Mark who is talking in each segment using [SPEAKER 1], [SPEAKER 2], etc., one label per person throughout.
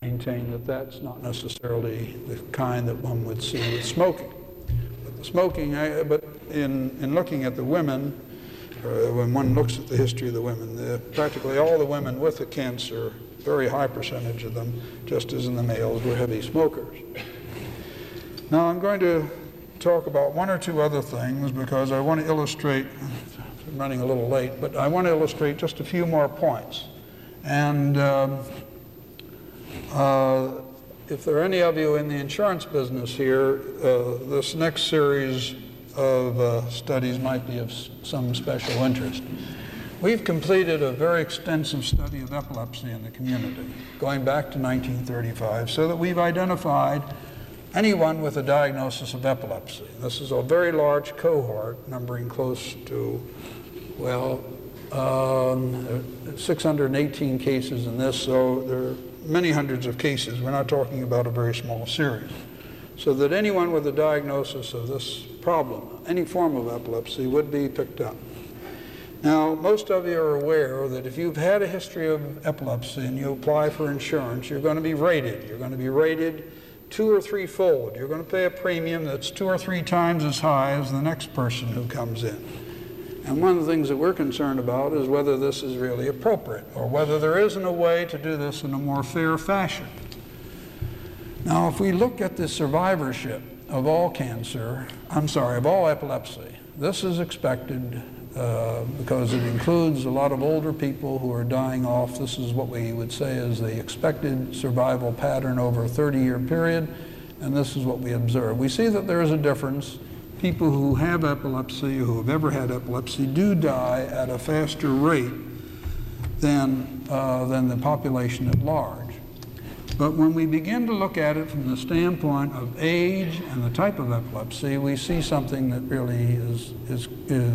[SPEAKER 1] maintain that that's not necessarily the kind that one would see with smoking. But the smoking, but in looking at the women, when one looks at the history of the women, practically all the women with the cancer, very high percentage of them, just as in the males, were heavy smokers. Now I'm going to talk about one or two other things because I want to illustrate, I'm running a little late, but I want to illustrate just a few more points. And if there are any of you in the insurance business here, this next series of studies might be of some special interest. We've completed a very extensive study of epilepsy in the community, going back to 1935, so that we've identified anyone with a diagnosis of epilepsy. This is a very large cohort, numbering close to, 618 cases in this, so there are many hundreds of cases. We're not talking about a very small series. So that anyone with a diagnosis of this problem, any form of epilepsy, would be picked up. Now, most of you are aware that if you've had a history of epilepsy and you apply for insurance, you're going to be rated. You're going to be rated 2 or 3-fold. You're going to pay a premium that's 2 or 3 times as high as the next person who comes in. And one of the things that we're concerned about is whether this is really appropriate, or whether there isn't a way to do this in a more fair fashion. Now, if we look at the survivorship of all of all epilepsy, this is expected because it includes a lot of older people who are dying off. This is what we would say is the expected survival pattern over a 30-year period, and this is what we observe. We see that there is a difference. People who have epilepsy, who have ever had epilepsy, do die at a faster rate than the population at large. But when we begin to look at it from the standpoint of age and the type of epilepsy, we see something that really is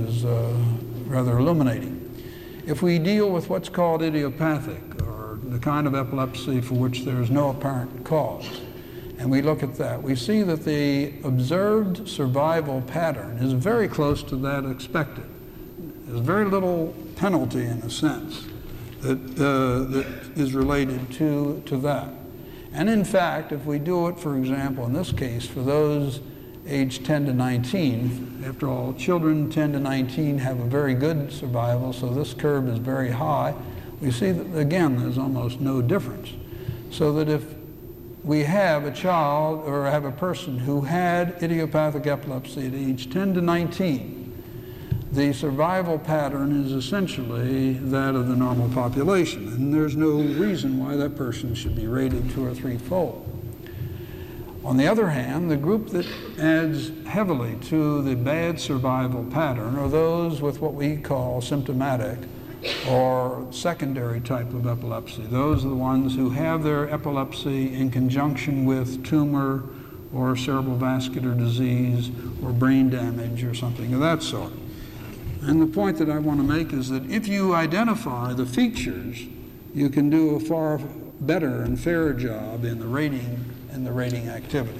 [SPEAKER 1] rather illuminating. If we deal with what's called idiopathic, or the kind of epilepsy for which there is no apparent cause, and we look at that, we see that the observed survival pattern is very close to that expected. There's very little penalty, in a sense, that is related to that. And in fact, if we do it, for example, in this case, for those aged 10 to 19, after all, children 10 to 19 have a very good survival, so this curve is very high. We see that, again, there's almost no difference. So that if we have a child or have a person who had idiopathic epilepsy at age 10 to 19, the survival pattern is essentially that of the normal population, and there's no reason why that person should be rated 2 or 3-fold. On the other hand, the group that adds heavily to the bad survival pattern are those with what we call symptomatic or secondary type of epilepsy. Those are the ones who have their epilepsy in conjunction with tumor or cerebral vascular disease or brain damage or something of that sort. And the point that I want to make is that if you identify the features, you can do a far better and fairer job in the rating activity.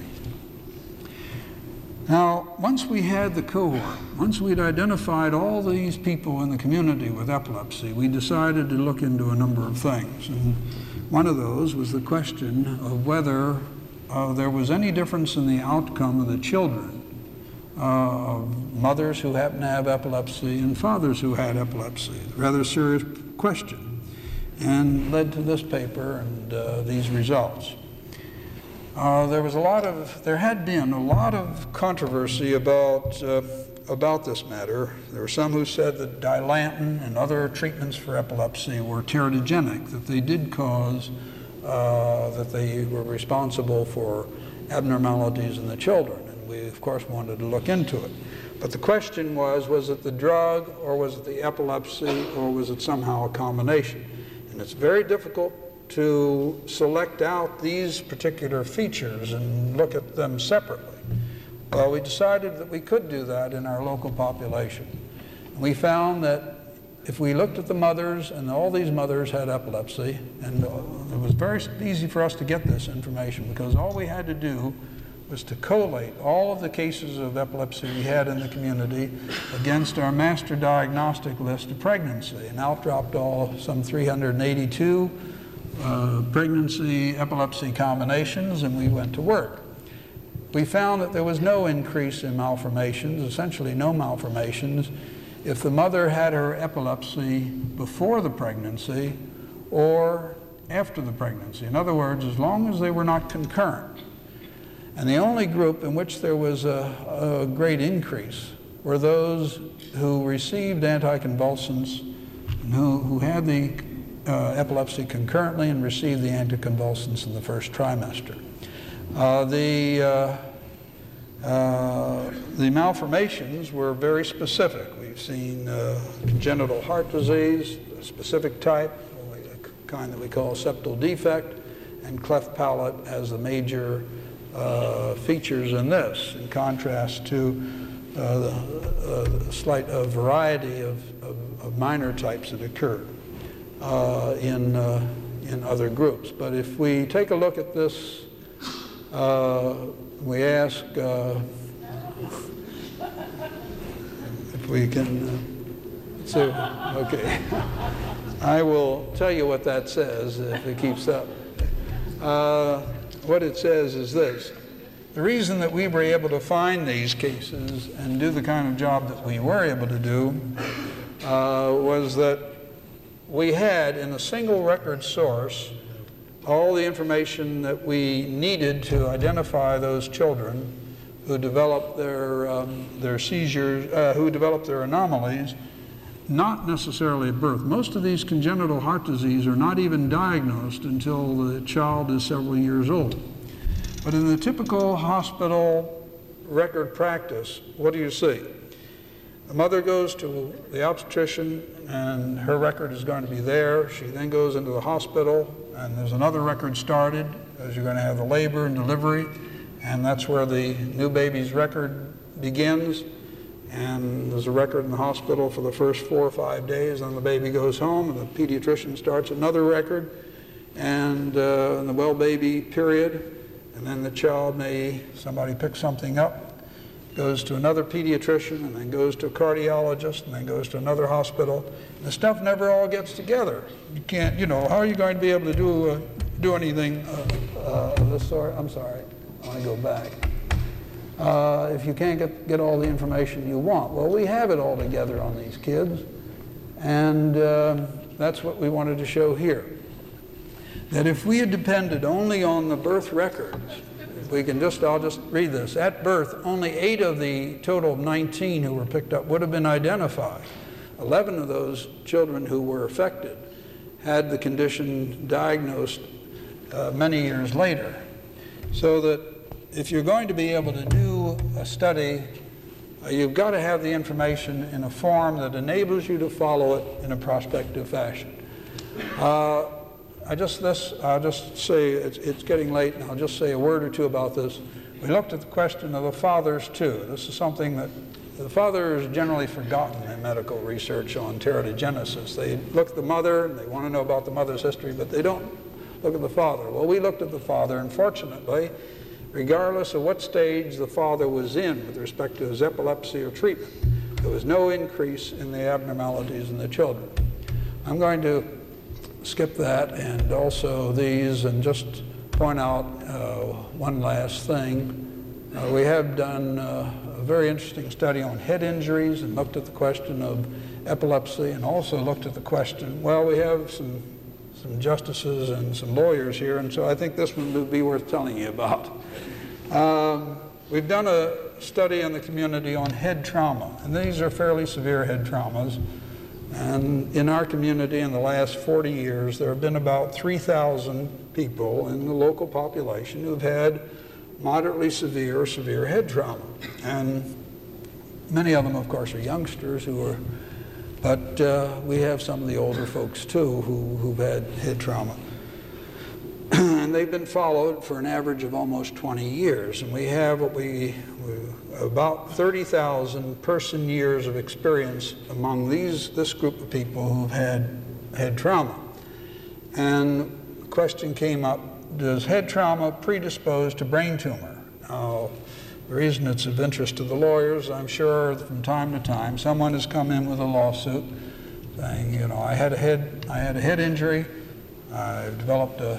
[SPEAKER 1] Now, once we had the cohort, once we'd identified all these people in the community with epilepsy, we decided to look into a number of things. And one of those was the question of whether there was any difference in the outcome of the children of mothers who happen to have epilepsy and fathers who had epilepsy. A rather serious question, and led to this paper and these results. There had been a lot of controversy about this matter. There were some who said that Dilantin and other treatments for epilepsy were teratogenic, that they did cause, that they were responsible for abnormalities in the children. And we, of course, wanted to look into it. But the question was it the drug, or was it the epilepsy, or was it somehow a combination? And it's very difficult to select out these particular features and look at them separately. Well, we decided that we could do that in our local population. We found that if we looked at the mothers, and all these mothers had epilepsy, and it was very easy for us to get this information because all we had to do was to collate all of the cases of epilepsy we had in the community against our master diagnostic list of pregnancy. And out dropped some 382 pregnancy epilepsy combinations, and we went to work. We found that there was no increase in malformations, essentially no malformations, if the mother had her epilepsy before the pregnancy or after the pregnancy. In other words, as long as they were not concurrent. And the only group in which there was a great increase were those who received anticonvulsants and who had the epilepsy concurrently and received the anticonvulsants in the first trimester. The malformations were very specific. We've seen congenital heart disease, a specific type, a kind that we call septal defect, and cleft palate as the major features in this, in contrast to the slight variety of minor types that occur in other groups. But if we take a look at this, we ask if we can, okay. I will tell you what that says if it keeps up. What it says is this. The reason that we were able to find these cases and do the kind of job that we were able to do was that we had in a single record source all the information that we needed to identify those children who developed their seizures, who developed their anomalies, not necessarily at birth. Most of these congenital heart disease are not even diagnosed until the child is several years old. But in the typical hospital record practice, what do you see? The mother goes to the obstetrician and her record is going to be there. She then goes into the hospital and there's another record started as you're going to have the labor and delivery, and that's where the new baby's record begins. And there's a record in the hospital for the first 4 or 5 days, and the baby goes home and the pediatrician starts another record and the well baby period. And then the child somebody picks something up, goes to another pediatrician, and then goes to a cardiologist, and then goes to another hospital. And the stuff never all gets together. You can't, how are you going to be able to do anything of this sort? I'm sorry, I want to go back. If you can't get all the information you want. Well, we have it all together on these kids, and that's what we wanted to show here. That if we had depended only on the birth records, I'll just read this. At birth, only 8 of the total of 19 who were picked up would have been identified. 11 of those children who were affected had the condition diagnosed many years later. So that if you're going to be able to do a study, you've got to have the information in a form that enables you to follow it in a prospective fashion. I'll just say, it's getting late, and I'll just say a word or two about this. We looked at the question of the fathers, too. This is something that the father is generally forgotten in medical research on teratogenesis. They look at the mother, and they want to know about the mother's history, but they don't look at the father. Well, we looked at the father, and fortunately, regardless of what stage the father was in with respect to his epilepsy or treatment, there was no increase in the abnormalities in the children. I'm going to skip that and also these and just point out one last thing. We have done a very interesting study on head injuries and looked at the question of epilepsy and also looked at the question, well, we have some justices and some lawyers here, and so I think this one would be worth telling you about. We've done a study in the community on head trauma, and these are fairly severe head traumas. And in our community in the last 40 years, there have been about 3,000 people in the local population who've had moderately severe or severe head trauma. And many of them, of course, are youngsters but we have some of the older folks too who've had head trauma. And they've been followed for an average of almost 20 years. And we have about 30,000 person years of experience among this group of people who've had head trauma. And the question came up, does head trauma predispose to brain tumor? Now, the reason it's of interest to the lawyers, I'm sure that from time to time someone has come in with a lawsuit saying, I had a head injury, I've developed a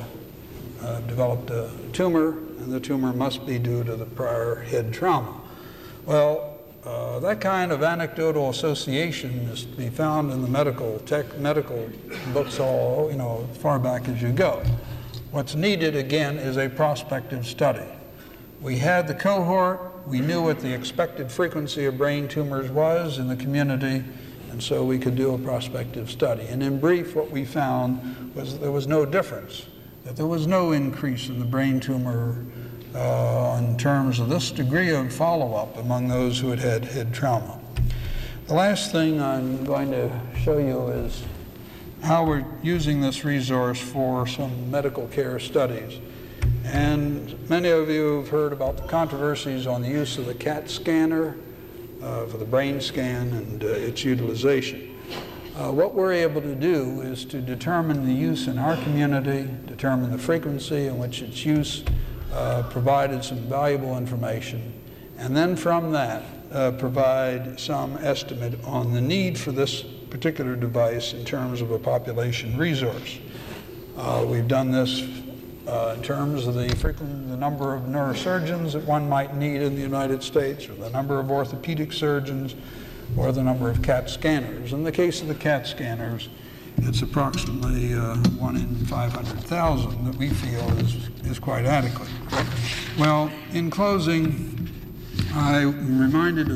[SPEAKER 1] tumor, and the tumor must be due to the prior head trauma. Well, that kind of anecdotal association is to be found in the medical books all, as far back as you go. What's needed, again, is a prospective study. We had the cohort, we knew what the expected frequency of brain tumors was in the community, and so we could do a prospective study. And in brief, what we found was that there was no difference, that there was no increase in the brain tumor in terms of this degree of follow-up among those who had had head trauma. The last thing I'm going to show you is how we're using this resource for some medical care studies. And many of you have heard about the controversies on the use of the CAT scanner for the brain scan and its utilization. What we're able to do is to determine the use in our community, determine the frequency in which its use provided some valuable information, and then from that provide some estimate on the need for this particular device in terms of a population resource. We've done this in terms of the number of neurosurgeons that one might need in the United States, or the number of orthopedic surgeons, or the number of CAT scanners. In the case of the CAT scanners, it's approximately 1 in 500,000 that we feel is quite adequate. Well, in closing, I'm reminded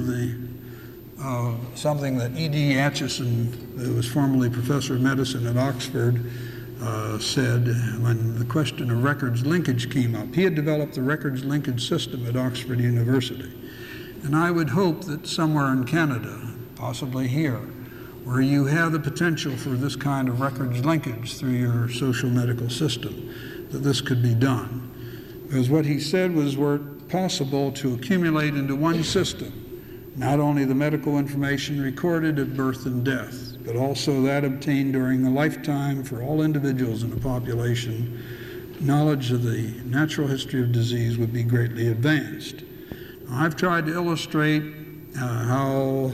[SPEAKER 1] of something that E.D. Acheson, who was formerly professor of medicine at Oxford, said when the question of records linkage came up. He had developed the records linkage system at Oxford University. And I would hope that somewhere in Canada, possibly here, where you have the potential for this kind of records linkage through your social medical system, that this could be done. Because what he said was, were it possible to accumulate into one system not only the medical information recorded at birth and death, but also that obtained during the lifetime for all individuals in the population, knowledge of the natural history of disease would be greatly advanced. I've tried to illustrate how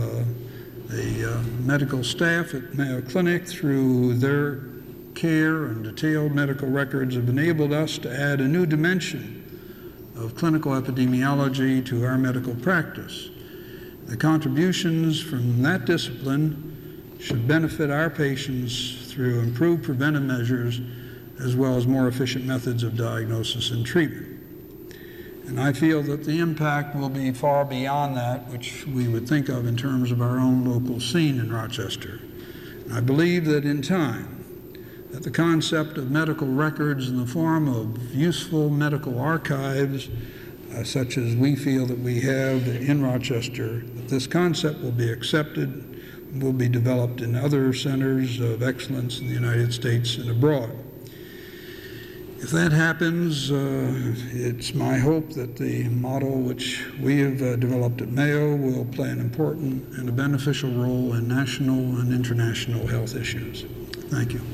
[SPEAKER 1] the medical staff at Mayo Clinic, through their care and detailed medical records, have enabled us to add a new dimension of clinical epidemiology to our medical practice. The contributions from that discipline should benefit our patients through improved preventive measures as well as more efficient methods of diagnosis and treatment. And I feel that the impact will be far beyond that which we would think of in terms of our own local scene in Rochester. And I believe that in time, that the concept of medical records in the form of useful medical archives, such as we feel that we have in Rochester, that this concept will be accepted, will be developed in other centers of excellence in the United States and abroad. If that happens, it's my hope that the model which we have developed at Mayo will play an important and a beneficial role in national and international health issues. Thank you.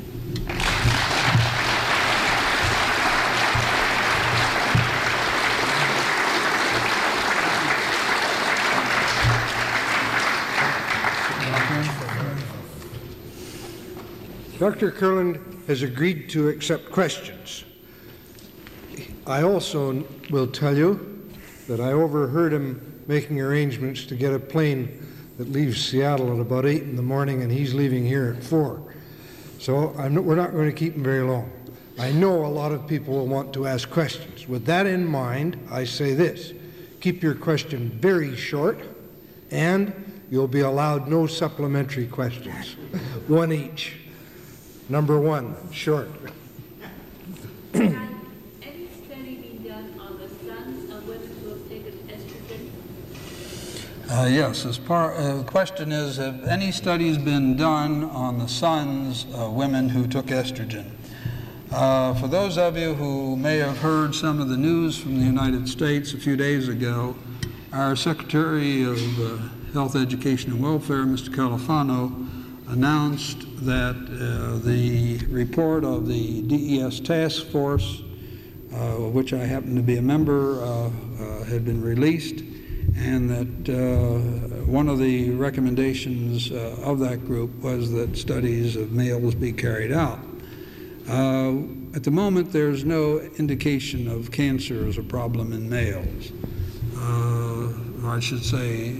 [SPEAKER 2] Dr. Kurland has agreed to accept questions. I also will tell you that I overheard him making arrangements to get a plane that leaves Seattle at about 8 in the morning, and he's leaving here at 4. So we're not going to keep him very long. I know a lot of people will want to ask questions. With that in mind, I say this: keep your question very short, and you'll be allowed no supplementary questions. One each. Number 1, short.
[SPEAKER 3] Has any study been done on the sons of women who have taken estrogen?
[SPEAKER 1] Yes, the question is, have any studies been done on the sons of women who took estrogen? For those of you who may have heard some of the news from the United States a few days ago, our Secretary of Health, Education, and Welfare, Mr. Califano, announced that the report of the DES task force, which I happen to be a member, had been released, and that one of the recommendations of that group was that studies of males be carried out. At the moment, there's no indication of cancer as a problem in males. I should say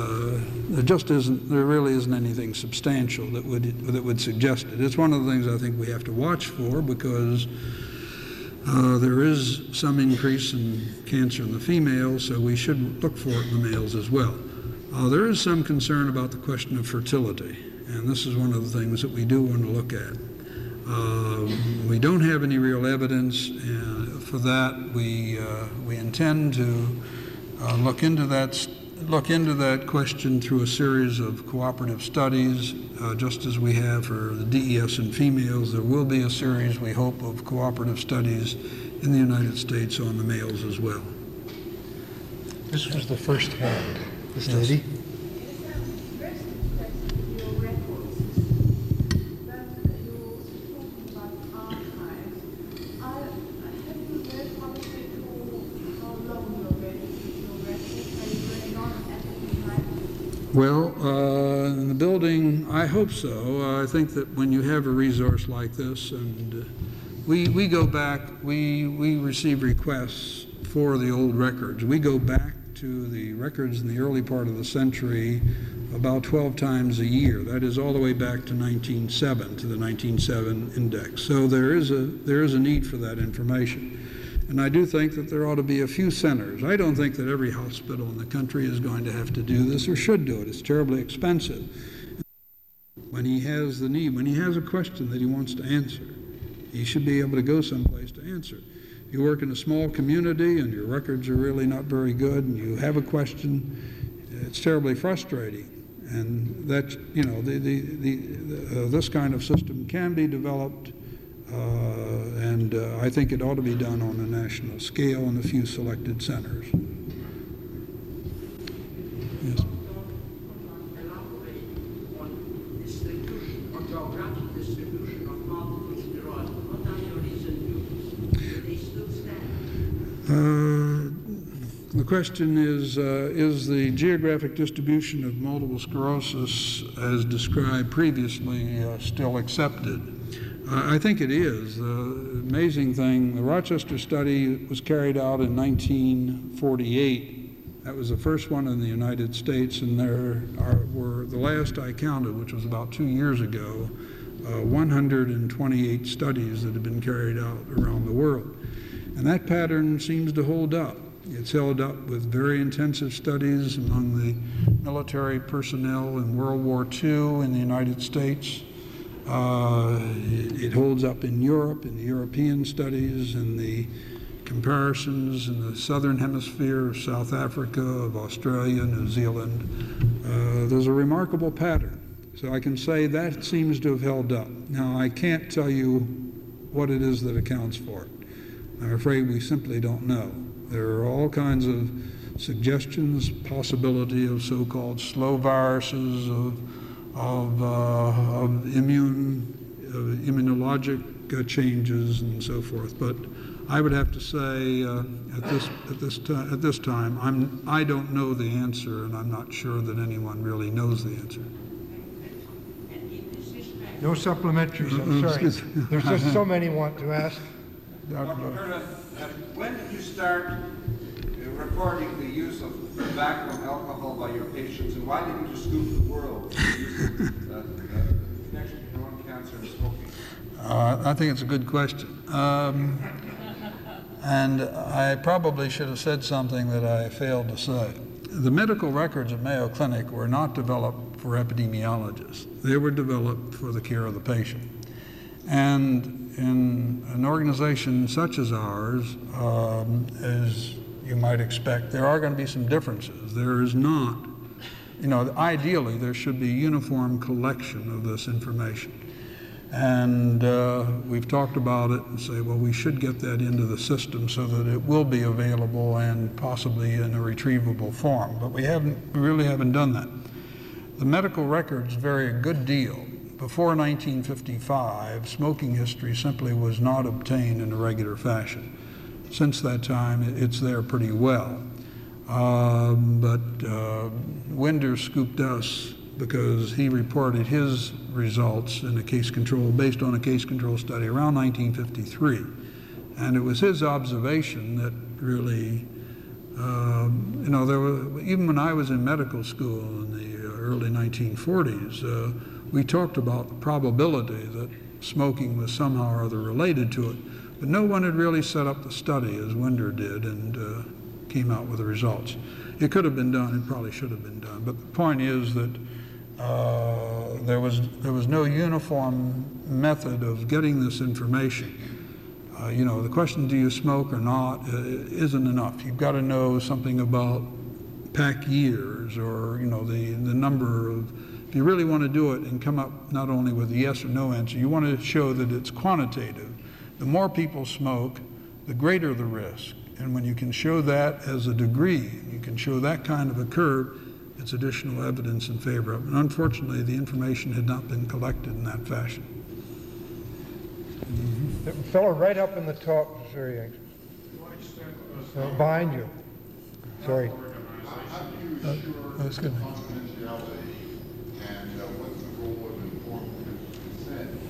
[SPEAKER 1] there really isn't anything substantial that would suggest it. It's one of the things I think we have to watch for, because there is some increase in cancer in the females, so we should look for it in the males as well. There is some concern about the question of fertility, and this is one of the things that we do want to look at. We don't have any real evidence for that. We intend to look into that question through a series of cooperative studies, just as we have for the DES in females. There will be a series, we hope, of cooperative studies in the United States on the males as well.
[SPEAKER 2] This was the first hand. This
[SPEAKER 1] Yes.
[SPEAKER 2] lady.
[SPEAKER 1] Well, in the building, I hope so. I think that when you have a resource like this, and we go back, we receive requests for the old records. We go back to the records in the early part of the century about 12 times a year. That is all the way back to 1907, to the 1907 index. So there is a need for that information. And I do think that there ought to be a few centers. I don't think that every hospital in the country is going to have to do this or should do it. It's terribly expensive. When he has the need, when he has a question that he wants to answer, he should be able to go someplace to answer it. You work in a small community and your records are really not very good, and you have a question, it's terribly frustrating. And that, you know, this kind of system can be developed, and I think it ought to be done on a national scale in a few selected centers. Yes. The question is the geographic distribution of multiple sclerosis as described previously still accepted? I think it is. The amazing thing, the Rochester study was carried out in 1948. That was the first one in the United States, and there were, the last I counted, which was about 2 years ago, 128 studies that have been carried out around the world. And that pattern seems to hold up. It's held up with very intensive studies among the military personnel in World War II in the United States. It holds up in Europe, in the European studies, in the comparisons in the southern hemisphere of South Africa, of Australia, New Zealand. There's a remarkable pattern. So I can say that seems to have held up. Now, I can't tell you what it is that accounts for it. I'm afraid we simply don't know. There are all kinds of suggestions, possibility of so-called slow viruses, of immunologic changes and so forth. But I would have to say at this time, I don't know the answer, and I'm not sure that anyone really knows the answer.
[SPEAKER 2] No supplementaries, I'm sorry. There's just so many want to ask.
[SPEAKER 4] Dr. Curtis, when did you start recording the use of tobacco and alcohol by your patients, and why didn't you scoop the world in connection to lung cancer and smoking?
[SPEAKER 1] I think it's a good question. And I probably should have said something that I failed to say. The medical records at Mayo Clinic were not developed for epidemiologists. They were developed for the care of the patient. And in an organization such as ours, as you might expect, there are going to be some differences. There is not, ideally there should be a uniform collection of this information. And we've talked about it and say, well, we should get that into the system so that it will be available and possibly in a retrievable form. But we really haven't done that. The medical records vary a good deal. Before 1955, smoking history simply was not obtained in a regular fashion. Since that time, it's there pretty well. But Winder scooped us because he reported his results in a case control, based on a case control study around 1953. And it was his observation that really, even when I was in medical school in the early 1940s, we talked about the probability that smoking was somehow or other related to it. But no one had really set up the study as Winder did and came out with the results. It could have been done, it probably should have been done. But the point is that there was no uniform method of getting this information. The question, do you smoke or not, isn't enough. You've got to know something about pack years or, the number of, if you really want to do it and come up not only with a yes or no answer, you want to show that it's quantitative. The more people smoke, the greater the risk. And when you can show that as a degree, you can show that kind of a curve, it's additional evidence in favor of it. And unfortunately, the information had not been collected in that fashion.
[SPEAKER 2] The fellow right up in the top, sorry, behind you. Sorry.
[SPEAKER 5] How do you ensure confidentiality and what's the role of informed consent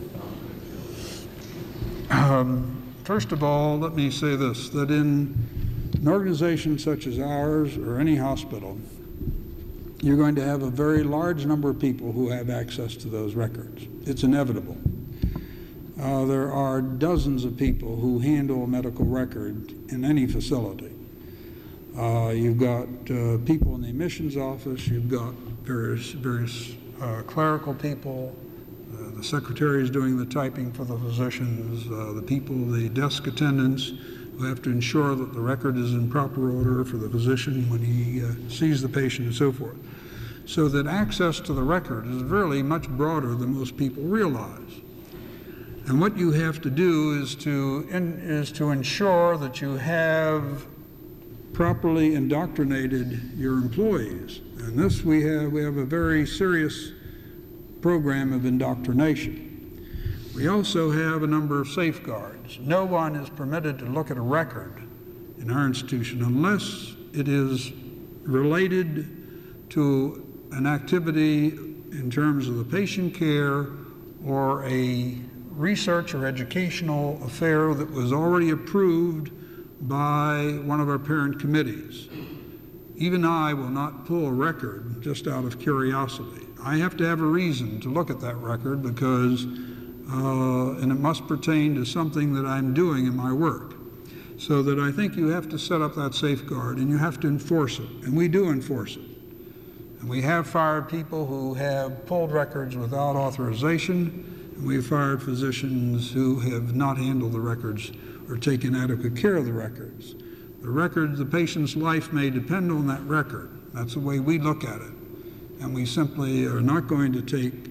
[SPEAKER 5] in confidentiality?
[SPEAKER 1] First of all, let me say this, that in an organization such as ours or any hospital, you're going to have a very large number of people who have access to those records. It's inevitable. There are dozens of people who handle a medical record in any facility. You've got people in the admissions office, you've got various clerical people, the secretaries doing the typing for the physicians, the desk attendants who have to ensure that the record is in proper order for the physician when he sees the patient and so forth. So that access to the record is really much broader than most people realize. And what you have to do is to ensure that you have properly indoctrinated your employees. And this we have a very serious program of indoctrination. We also have a number of safeguards. No one is permitted to look at a record in our institution unless it is related to an activity in terms of the patient care or a research or educational affair that was already approved by one of our parent committees. Even I will not pull a record just out of curiosity. I have to have a reason to look at that record because, and it must pertain to something that I'm doing in my work. So that I think you have to set up that safeguard and you have to enforce it, and we do enforce it. And we have fired people who have pulled records without authorization, and we've fired physicians who have not handled the records or taken adequate care of the records. The record, the patient's life may depend on that record. That's the way we look at it. And we simply are not going to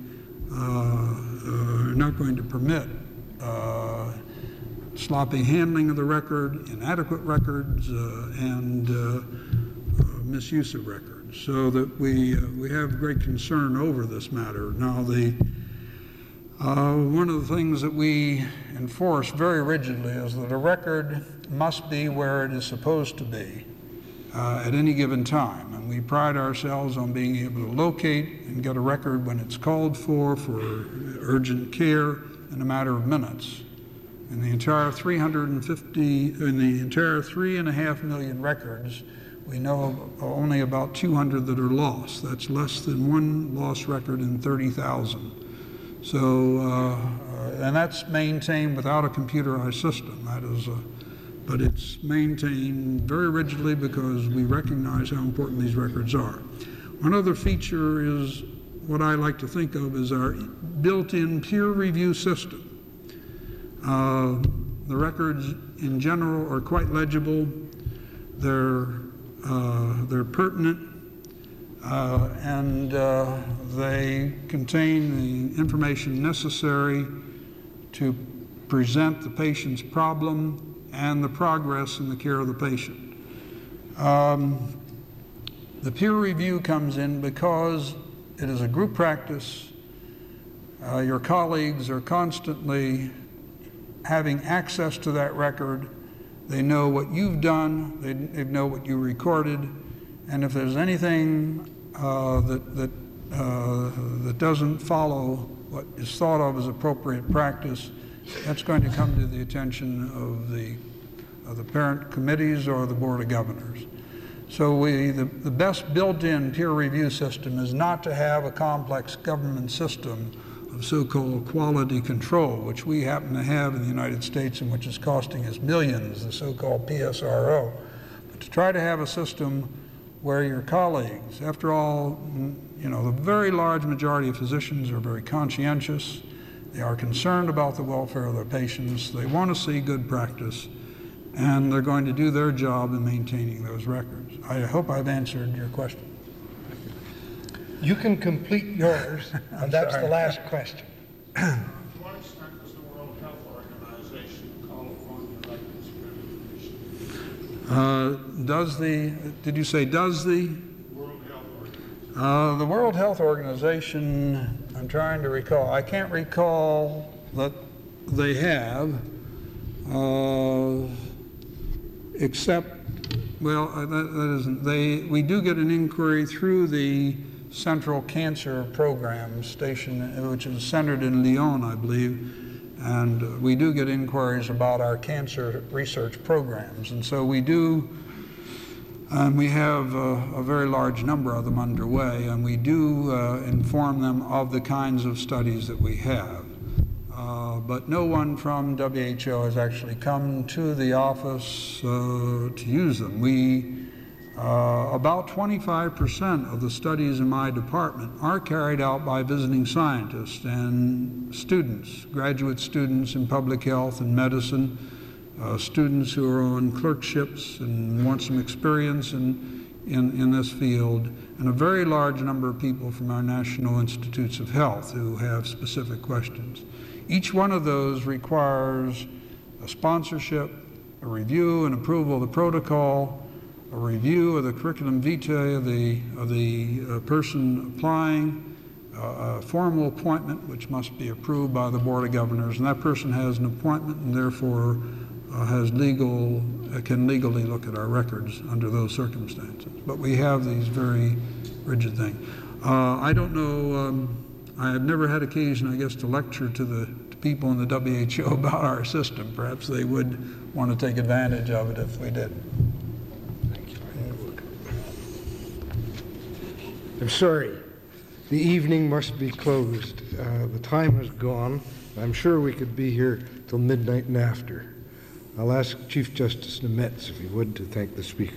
[SPEAKER 1] permit sloppy handling of the record, inadequate records, and misuse of records. So that we have great concern over this matter. Now, one of the things that we enforce very rigidly is that a record must be where it is supposed to be at any given time. And we pride ourselves on being able to locate and get a record when it's called for urgent care in a matter of minutes. In the entire 3.5 million records, we know only about 200 that are lost. That's less than one lost record in 30,000. So, and that's maintained without a computerized system. But it's maintained very rigidly because we recognize how important these records are. One other feature is what I like to think of as our built-in peer review system. The records in general are quite legible. They're pertinent, and they contain the information necessary to present the patient's problem and the progress in the care of the patient. The peer review comes in because it is a group practice. Your colleagues are constantly having access to that record. They know what you've done, they know what you recorded, and if there's anything that that doesn't follow what is thought of as appropriate practice, that's going to come to the attention of the parent committees or the Board of Governors. So the best built-in peer review system is not to have a complex government system of so-called quality control, which we happen to have in the United States and which is costing us millions, the so-called PSRO, but to try to have a system where your colleagues, after all, you know, the very large majority of physicians are very conscientious, they are concerned about the welfare of their patients, they want to see good practice, and they're going to do their job in maintaining those records. I hope I've answered your question.
[SPEAKER 2] You can complete yours, and that's the last question.
[SPEAKER 5] To what extent does the World Health Organization call upon your records?
[SPEAKER 1] Did you say does the?
[SPEAKER 5] World Health Organization.
[SPEAKER 1] The World Health Organization, I'm trying to recall. I can't recall that they have, except, well, that isn't. We do get an inquiry through the Central Cancer Program Station, which is centered in Lyon, I believe, and we do get inquiries about our cancer research programs, and so we do, and we have a very large number of them underway, and we do inform them of the kinds of studies that we have. But no one from WHO has actually come to the office to use them. About 25% of the studies in my department are carried out by visiting scientists and students, graduate students in public health and medicine, students who are on clerkships and want some experience in this field, and a very large number of people from our National Institutes of Health who have specific questions. Each one of those requires a sponsorship, a review and approval of the protocol, a review of the curriculum vitae of the person applying, a formal appointment which must be approved by the Board of Governors, and that person has an appointment and therefore can legally look at our records under those circumstances. But we have these very rigid things. I don't know, I have never had occasion, I guess, to lecture to people in the WHO about our system. Perhaps they would want to take advantage of it if we did.
[SPEAKER 2] I'm sorry. The evening must be closed. The time has gone. I'm sure we could be here till midnight and after. I'll ask Chief Justice Nemetz, if he would, to thank the speaker.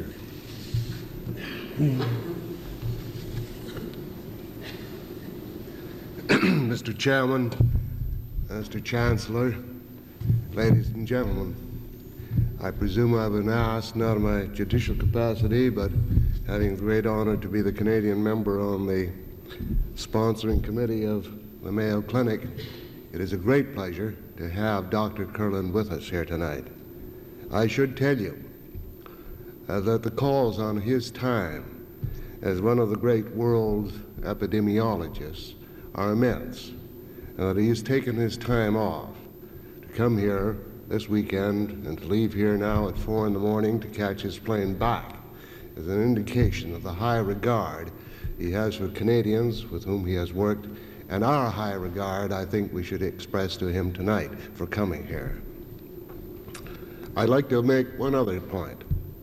[SPEAKER 6] Mr. Chairman, Mr. Chancellor, ladies and gentlemen, I presume I've been asked, not in my judicial capacity, but having the great honor to be the Canadian member on the sponsoring committee of the Mayo Clinic, it is a great pleasure to have Dr. Kurland with us here tonight. I should tell you that the calls on his time as one of the great world epidemiologists are immense, and that he has taken his time off to come here this weekend and to leave here now at 4 in the morning to catch his plane back is an indication of the high regard he has for Canadians with whom he has worked, and our high regard I think we should express to him tonight for coming here. I'd like to make one other point.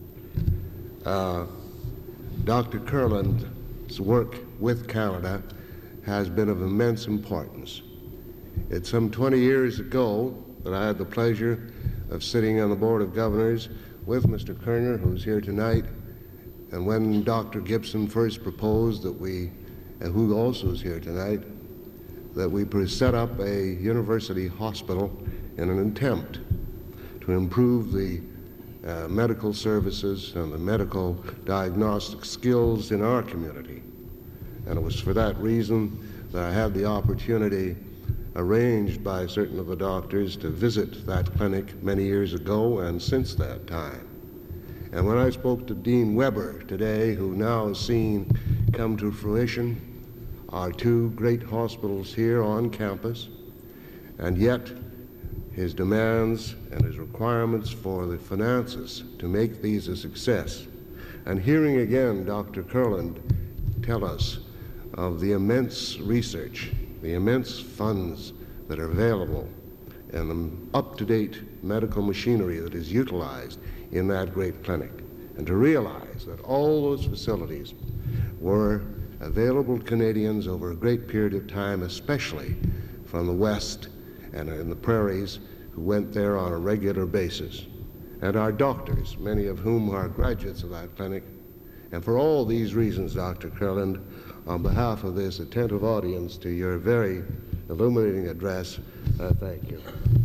[SPEAKER 6] Dr. Kurland's work with Canada has been of immense importance. It's some 20 years ago that I had the pleasure of sitting on the Board of Governors with Mr. Kerner, who's here tonight, and when Dr. Gibson first proposed that we, and who also is here tonight, that we set up a university hospital in an attempt to improve the medical services and the medical diagnostic skills in our community. And it was for that reason that I had the opportunity, arranged by certain of the doctors, to visit that clinic many years ago and since that time. And when I spoke to Dean Weber today, who now has seen come to fruition our 2 great hospitals here on campus, and yet his demands and his requirements for the finances to make these a success, and hearing again Dr. Kurland tell us of the immense research, the immense funds that are available, and the up-to-date medical machinery that is utilized in that great clinic, and to realize that all those facilities were available to Canadians over a great period of time, especially from the West and in the prairies, who went there on a regular basis, and our doctors, many of whom are graduates of that clinic. And for all these reasons, Dr. Kurland, on behalf of this attentive audience to your very illuminating address, thank you.